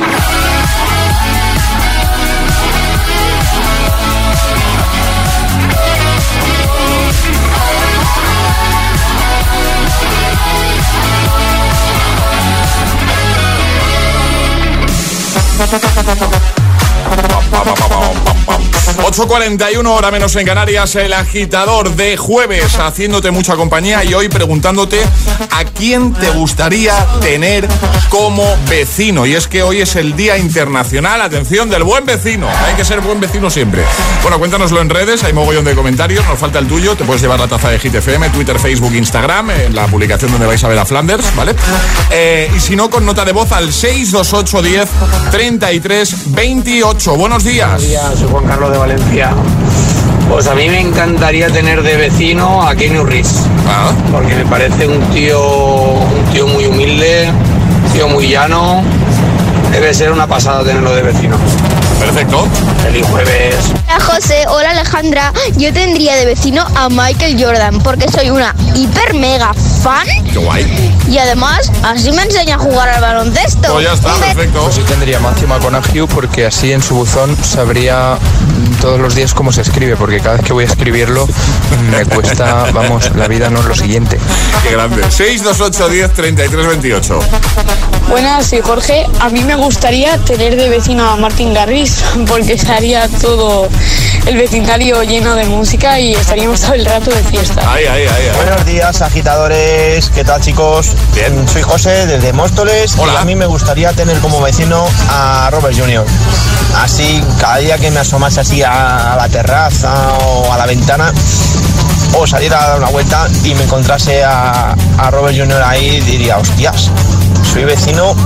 ocho cuarenta y uno, hora menos en Canarias, El Agitador de jueves, haciéndote mucha compañía y hoy preguntándote a quién te gustaría tener como vecino. Y es que hoy es el Día Internacional, atención, del buen vecino. Hay que ser buen vecino siempre. Bueno, cuéntanoslo en redes, hay mogollón de comentarios, nos falta el tuyo, te puedes llevar la taza de Hit F M, Twitter, Facebook, Instagram, en la publicación donde vais a ver a Flanders, ¿vale? Eh, y si no, con nota de voz al seis dos ocho diez treinta y tres veintiocho. Buenos días. Buenos días, soy Juan Carlos de Valencia. Pues a mí me encantaría tener de vecino a Keanu Reeves, ah. porque me parece un tío, un tío muy humilde, un tío muy llano. Debe ser una pasada tenerlo de vecino. Perfecto. Feliz jueves. Hola José, hola Alejandra. Yo tendría de vecino a Michael Jordan porque soy una hiper mega fan. Qué guay. Y además, así me enseña a jugar al baloncesto. Pues ya está, perfecto. Pues yo tendría a Matthew McConaughey porque así en su buzón sabría todos los días cómo se escribe, porque cada vez que voy a escribirlo me cuesta, vamos, la vida no es lo siguiente. Qué grande. seis dos ocho diez treinta y tres veintiocho. Buenas, soy Jorge. A mí me gustaría tener de vecino a Martin Garrix porque estaría todo el vecindario lleno de música y estaríamos todo el rato de fiesta. Ay, ay, ay, ay. Buenos días, agitadores. ¿Qué tal, chicos? Bien. Soy José, desde Móstoles. Hola. Y a mí me gustaría tener como vecino a Robert junior Así, cada día que me asomase así a, a la terraza o a la ventana, o saliera a dar una vuelta y me encontrase a, a Robert junior ahí, diría, hostias, soy vecino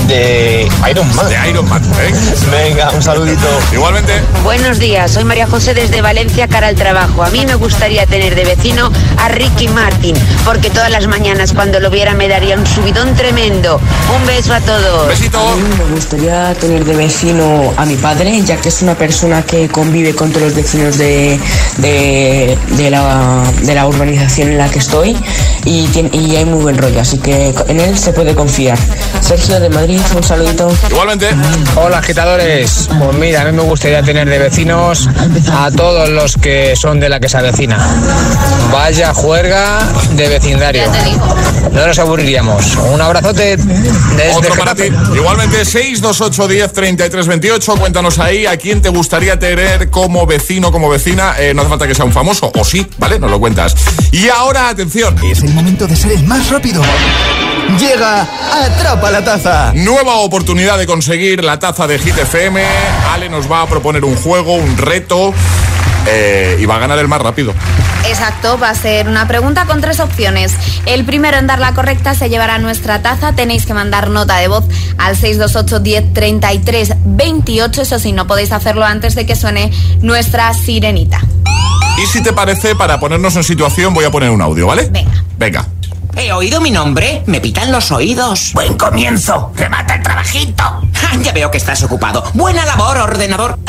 de Iron Man. De Iron Man, ¿eh? Venga, un saludito. Igualmente. Buenos días, soy María José desde Valencia, cara al trabajo. A mí me gustaría tener de vecino a Ricky Martin, porque todas las mañanas cuando lo viera me daría un subidón tremendo. Un beso a todos. Besito. A mí me gustaría tener de vecino a mi padre, ya que es una persona que convive con todos los vecinos de, de, de, la, de la urbanización en la que estoy y, tiene, y hay muy buen rollo, así que en él se puede confiar. Sergio de Madrid, un saludito. Igualmente. Hola, agitadores. Pues mira, a mí me gustaría tener de vecinos a todos los que son de la que se avecina. Vaya juerga de vecindario. No nos aburriríamos. Un abrazote desde Otro para ti. Igualmente, seis dos ocho diez treinta y tres veintiocho. Cuéntanos ahí a quién te gustaría tener como vecino, como vecina. Eh, no hace falta que sea un famoso, o sí, ¿vale? Nos lo cuentas. Y ahora, atención. Es el momento de ser el más rápido. Llega Atrapa la Taza. Nueva oportunidad de conseguir la taza de Hit F M. Ale nos va a proponer un juego, un reto, eh, y va a ganar el más rápido. Exacto, va a ser una pregunta con tres opciones. El primero en dar la correcta se llevará nuestra taza. Tenéis que mandar nota de voz al seis dos ocho diez treinta y tres veintiocho. Eso sí, no podéis hacerlo antes de que suene nuestra sirenita. Y si te parece, para ponernos en situación, voy a poner un audio, ¿vale? Venga. Venga. ¿He oído mi nombre? Me pitan los oídos. Buen comienzo. Remata el trabajito. Ya veo que estás ocupado. Buena labor, ordenador.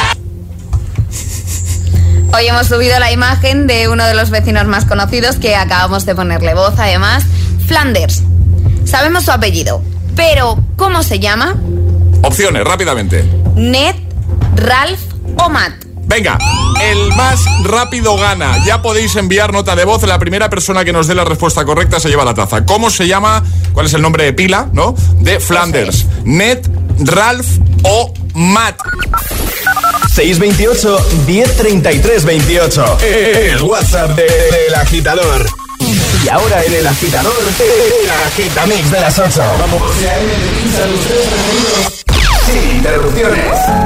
Hoy hemos subido la imagen de uno de los vecinos más conocidos que acabamos de ponerle voz, además, Flanders. Sabemos su apellido, pero ¿cómo se llama? Opciones, rápidamente. Ned, Ralph o Matt. Venga, el más rápido gana. Ya podéis enviar nota de voz. La primera persona que nos dé la respuesta correcta se lleva la taza. ¿Cómo se llama? ¿Cuál es el nombre de pila, no? De Flanders. Ned, Ralph o Matt. seis veintiocho diez treinta y tres veintiocho. El WhatsApp de, del agitador. Y ahora en el agitador, el agitamix de las ocho. Vamos. Sin interrupciones.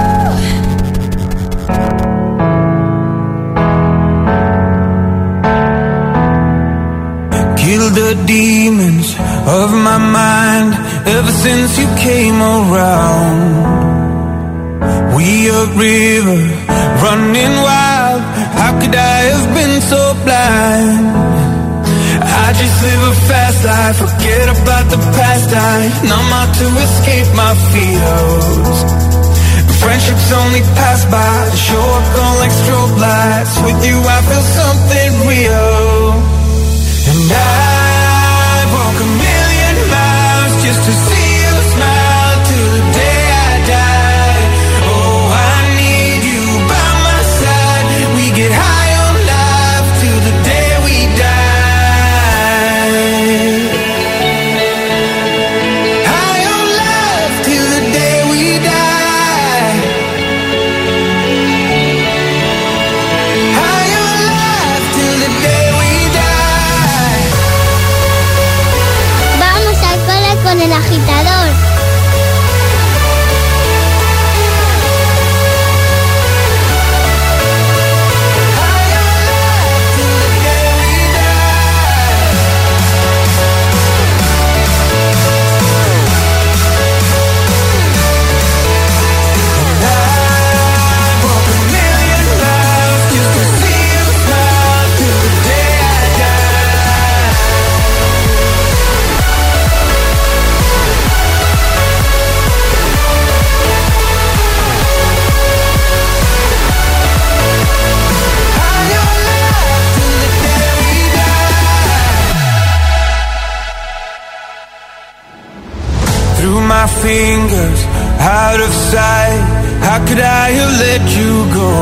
Kill the demons of my mind ever since you came around. We a river running wild. How could I have been so blind? I just live a fast life, forget about the past. I numb out to escape my fears. Friendships only pass by, show up on like strobe lights. With you I feel something real. And I walk a million miles just to see you smile till the day I die. Oh, I need you by my side. We get high on life till the day we die. High on life till the day we die. High on life till the day we die. Vamos al cole con el agitador. Through my fingers, out of sight. How could I have let you go?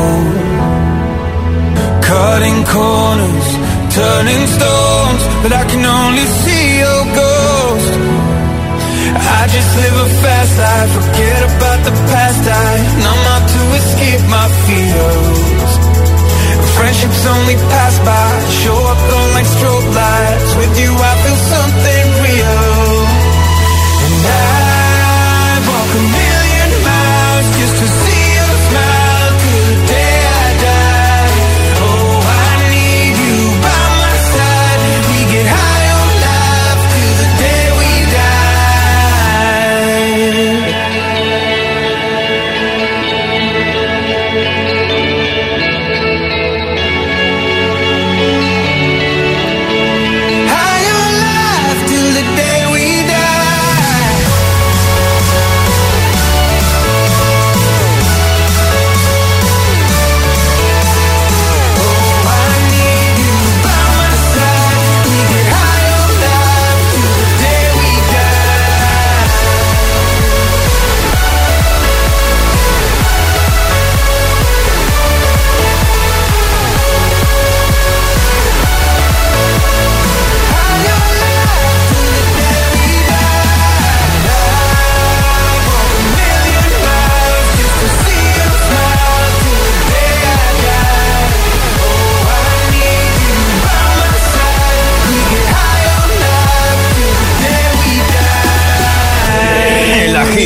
Cutting corners, turning stones, but I can only see your ghost. I just live a fast life, forget about the past. I numb out to escape my fears. Friendships only pass by, show up on like strobe lights. With you I feel something real. And I walk a million miles just to see you smile till the day I die. Oh, I need you by my side. We get high on life till the day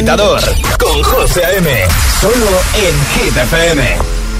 agitador con José A M. Solo en Hit F M.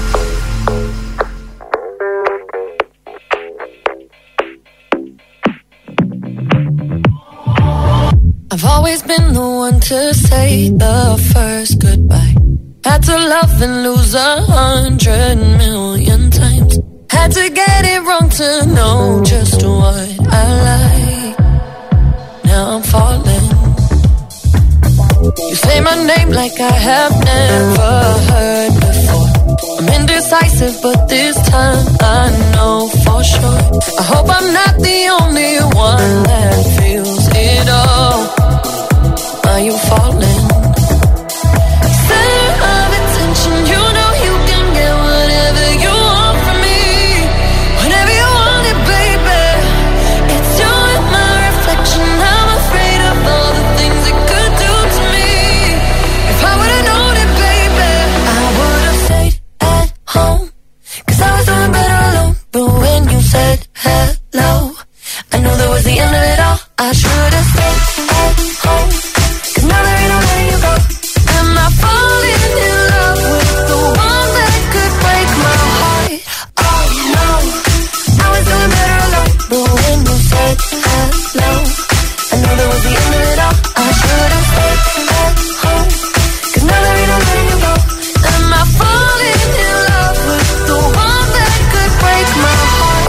I've always been the one to say the first goodbye. Had to love and lose a hundred million times. Had to get it wrong to know just what I like. Now I'm falling. You say my name like I have never heard before. I'm indecisive, but this time I know for sure. I hope I'm not the only one that feels it all. Are you falling? Center of attention, you know you can get whatever you want from me. Whenever you want it, baby. It's you and my reflection. I'm afraid of all the things it could do to me. If I would've known it, baby, I would've stayed at home. Cause I was doing better alone. But when you said hello, I knew that was the end of it all. I should've stayed at home. Cause now there ain't no letting you go. Am I falling in love with the one that could break my heart? Oh no, I was doing better alone. But when you said hello, I knew that was the end of it all. I should've stayed at home. Cause now there ain't no letting you go. Am I falling in love with the one that could break my heart?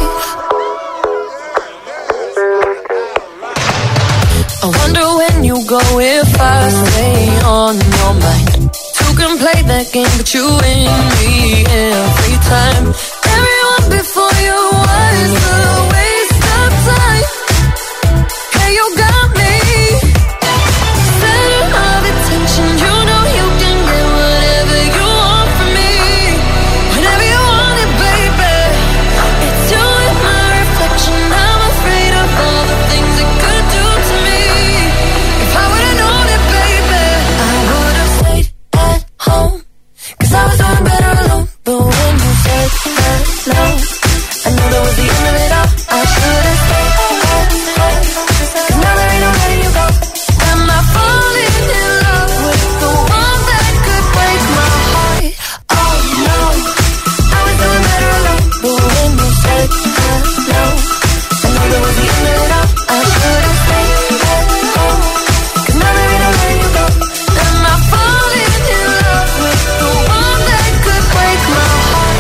I wonder when you go if I stay on your mind. Two can play that game, but you win me every time. Everyone before you was a waste of time. Hey, you got me. Center of attention, you know you can get whatever you want from me. Whenever you want it, baby. It's you and my reflection. I'm afraid of all the things it could do to me. If I would've known it, baby, I would've stayed at home. Cause I was doing better alone. But when you said hello, I knew that was the end of it all. I should've stayed at home. Cause now there ain't no letting you go. Am I falling in love with the one that could break my heart? Oh no, I was doing better alone. But when you said hello, I knew that was the end of it all. I should've stayed at home. Cause now there ain't no letting you go. Am I falling in love with the one that could break my heart?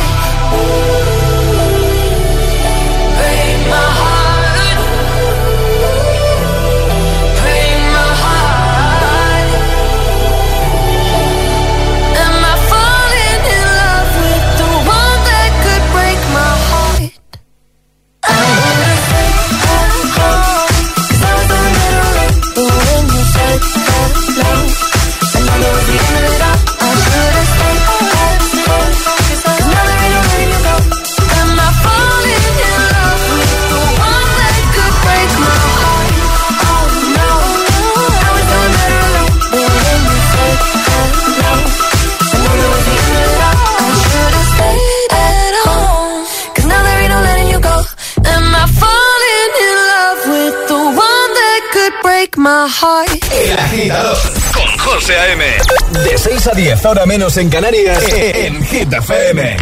Break my heart. Break my heart. Am I falling in love with the one that could break my heart? I would've stayed at home. Cause I was doing better alone. But when you said hello, I knew that was the end of it all. I should've stayed at home. Cause now there ain't no letting you go. Am I falling in love with the one that could break my heart? Oh no, I was doing better alone. But when you said hello, I knew that was the end of it all. I should've stayed at home. Cause now there ain't no letting you go. Am I falling in love with the one that could break my heart? El agitador con José A M. De seis a diez, ahora menos en Canarias, en Hit F M.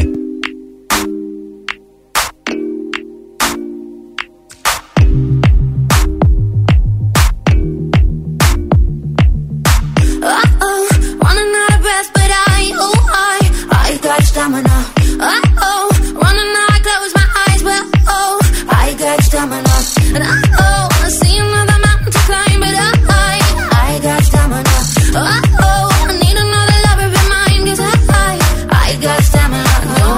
Uh-oh, running out of breath, but I, oh, I, I got stamina. Uh-oh, running out, I close my eyes, but oh, I got stamina. And uh-oh, I see another mountain to climb, but I, I got stamina. Uh-oh, I need another lover in mine, 'cause I, I got stamina. No,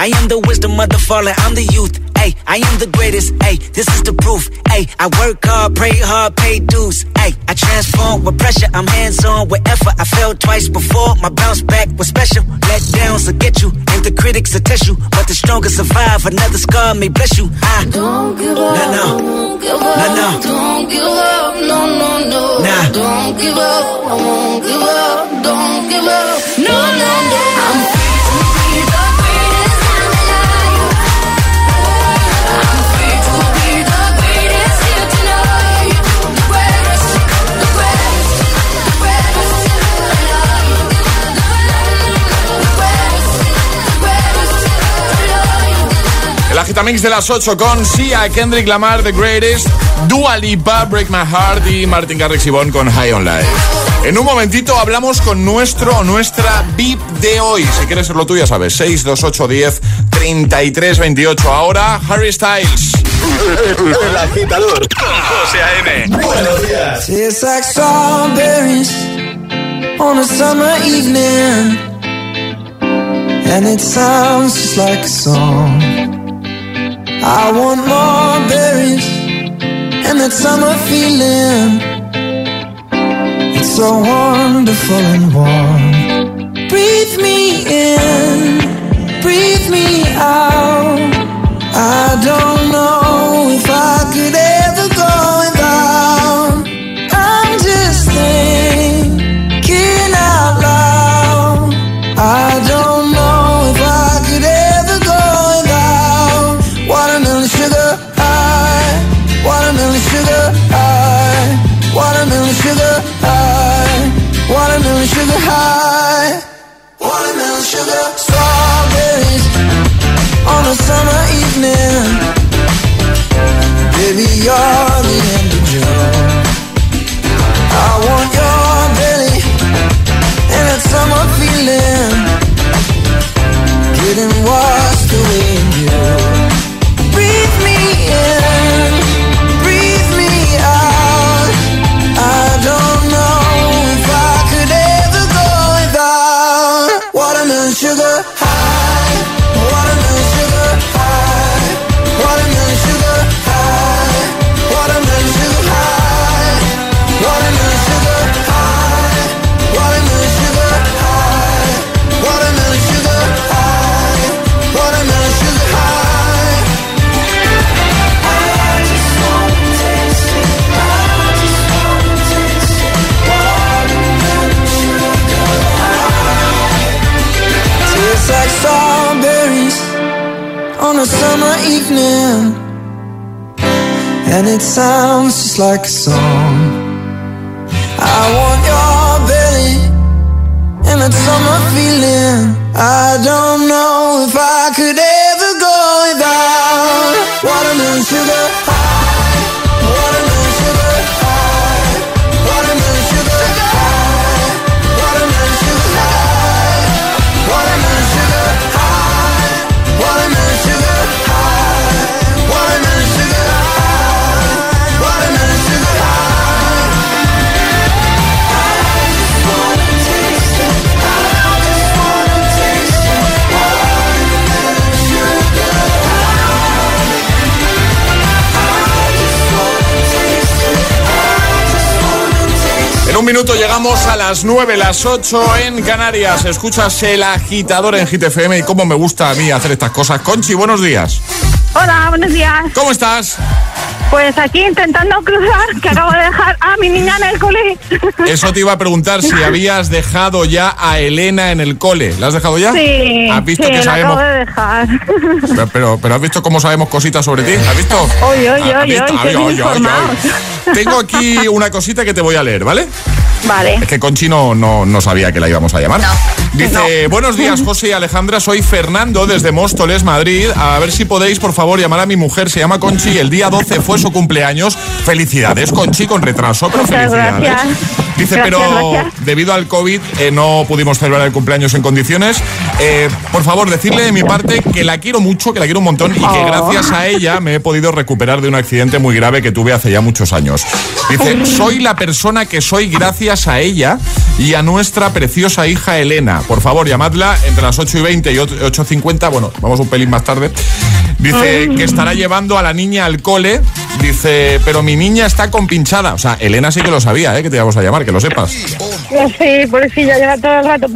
I am the wisdom of the fallen, I'm the youth. Ay, I am the greatest, ay, this is the proof. Ay, I work hard, pray hard, pay dues. Ay, I transform with pressure, I'm hands-on with effort. I fell twice before, my bounce back was special. Let downs will get you, and the critics will test you. But the strongest survive, another scar may bless you. I don't give up, no, no, won't give up, no, no. Don't give up, no, no, no. Nah. Don't give up, I won't give up, don't give up, no, no, no. I'm El Agitamix de las ocho con Sia, Kendrick Lamar, The Greatest, Dua Lipa, Break My Heart y Martin Garrix y Bon con High on Life. En un momentito hablamos con nuestro o nuestra V I P de hoy. Si quieres serlo tú, ya sabes, seis dos ocho diez treinta y tres veintiocho. Ahora, Harry Styles. El Agitador con José A M. Buenos días. It's like strawberries on a summer evening, and it sounds just like a song. I want more berries and that summer feeling. It's so wonderful and warm. Breathe me in, breathe me out. I don't know if I could ever go without. I'm just thinking out loud. I don't know if I could ever go without. Watermelon sugar high, watermelon sugar high, watermelon sugar high, watermelon sugar high, watermelon sugar. Strawberries on a summer evening. Baby, you're the end of June. I want your belly and that summer feeling, getting washed away in you. Breathe me in, breathe me out. I don't know if I could ever go without. Watermelon sugar high, watermelon sugar high, watermelon sugar high, watermelon sugar high, watermelon sugar high, watermelon sugar high, watermelon sugar high, watermelon sugar high. Tastes like strawberries on a summer evening, and it sounds just like a song. I want your belly and that summer feeling. I don't know if I could ever go without. Watermelon sugar high, watermelon sugar high, watermelon sugar high, watermelon sugar high, watermelon sugar high, watermelon sugar high, watermelon sugar high, watermelon sugar high. I just wanna taste it, I just wanna taste it, watermelon sugar high. I just wanna taste it, I just wanna taste it. En un minuto llegamos a las nueve, las ocho en Canarias. Escuchas El Agitador en Hit F M y cómo me gusta a mí hacer estas cosas. Conchi, buenos días. Hola, buenos días. ¿Cómo estás? Pues aquí intentando cruzar, que acabo de dejar a mi niña en el cole. Eso te iba a preguntar, si habías dejado ya a Elena en el cole. ¿La has dejado ya? Sí, ¿Has visto sí, que la sabemos? acabo de dejar. Pero, pero, pero ¿has visto cómo sabemos cositas sobre ti? ¿Has visto? Oye, oye, ¿Has oye, visto? oye, Ay, qué ay, ay, informados. ay. Tengo aquí una cosita que te voy a leer, ¿vale? Vale. Es que Conchi no, no, no sabía que la íbamos a llamar. No. Dice, buenos días, José y Alejandra, soy Fernando desde Móstoles, Madrid. A ver si podéis, por favor, llamar a mi mujer, se llama Conchi, el día doce fue su cumpleaños. Felicidades, Conchi, con retraso, pero Muchas felicidades. gracias. Dice, Gracias, pero gracias. debido al COVID eh, no pudimos celebrar el cumpleaños en condiciones. Eh, por favor, decirle de mi parte que la quiero mucho, que la quiero un montón y que Oh. gracias a ella me he podido recuperar de un accidente muy grave que tuve hace ya muchos años. Dice, soy la persona que soy gracias a ella y a nuestra preciosa hija Elena. Por favor, llamadla entre las ocho y veinte y ocho y cincuenta. Bueno, vamos un pelín más tarde. Dice que estará llevando a la niña al cole. Dice, pero mi niña está compinchada. O sea, Elena sí que lo sabía, ¿eh? Que te íbamos a llamar, que lo sepas. Sí, pobrecilla, lleva todo el rato.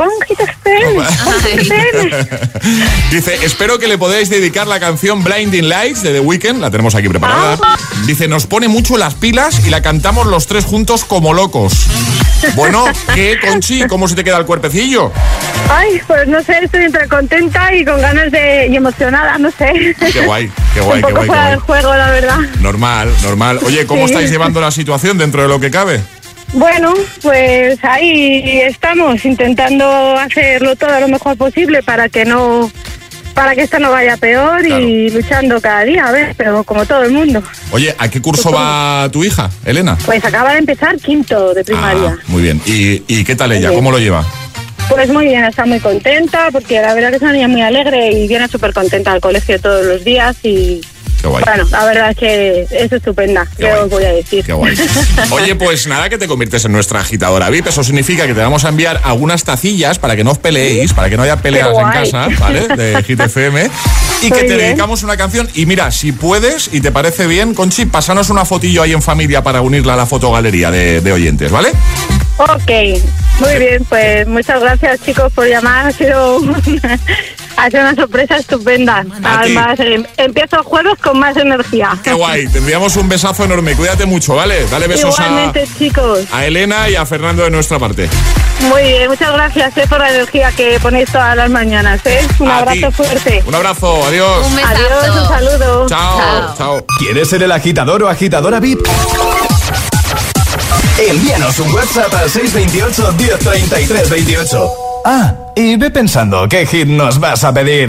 Dice, espero que le podáis dedicar la canción Blinding Lights de The Weeknd. La tenemos aquí preparada. Dice, nos pone mucho las pilas y la cantamos los tres juntos como locos. Bueno, ¿qué, Conchi? ¿Cómo se te queda el cuerpecillo? Ay, pues no sé, estoy entre contenta y con ganas de... y emocionada, no sé. Qué guay, qué guay, Un poco qué guay. fuera qué del guay. juego, la verdad. Normal, normal. Oye, ¿cómo Sí. estáis llevando la situación dentro de lo que cabe? Bueno, pues ahí estamos intentando hacerlo todo lo mejor posible para que no... para que esto no vaya peor y luchando cada día, a ver, pero como todo el mundo. Oye, ¿a qué curso va tu hija, Elena? Pues acaba de empezar quinto de primaria. Ah, muy bien. ¿Y, y qué tal ella? Muy bien. ¿Cómo lo lleva? Pues muy bien, está muy contenta porque la verdad que es una niña muy alegre y viene súper contenta al colegio todos los días y... Qué guay. Bueno, la verdad es que es estupenda, ¿qué os voy a decir? Qué guay. Oye, pues nada, que te conviertes en nuestra agitadora V I P. Eso significa que te vamos a enviar algunas tacillas para que no os peleéis, para que no haya peleas Qué en guay. casa, ¿vale? De Hit F M. Y Muy que te bien. dedicamos una canción. Y mira, si puedes y te parece bien, Conchi, pásanos una fotillo ahí en familia para unirla a la fotogalería de, de oyentes, ¿vale? Ok, muy bien, pues muchas gracias chicos por llamar, ha sido, ha sido una sorpresa estupenda. Además, eh, empiezo el jueves con más energía. Qué guay. Te enviamos un besazo enorme. Cuídate mucho, ¿vale? Dale besos a, Igualmente chicos, a Elena y a Fernando de nuestra parte. muy bien, muchas gracias eh, por la energía que ponéis todas las mañanas. ¿eh? Un A abrazo ti. fuerte. Un abrazo. Adiós. Un besazo. Adiós, un saludo. Chao, chao. ¿Quieres ser el agitador o agitadora V I P? Envíanos un WhatsApp al seis veintiocho, diez treinta y tres veintiocho. Ah, y ve pensando qué hit nos vas a pedir.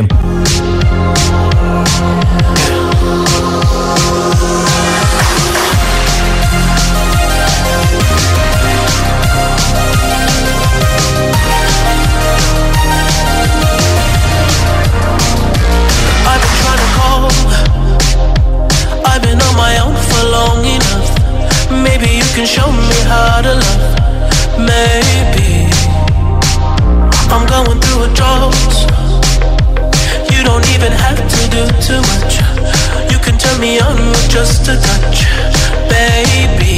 I've been trying to call. I've been on my own for long enough. Maybe you can show me how to love. Maybe I'm going through a drought. You don't even have to do too much. You can turn me on with just a touch, baby.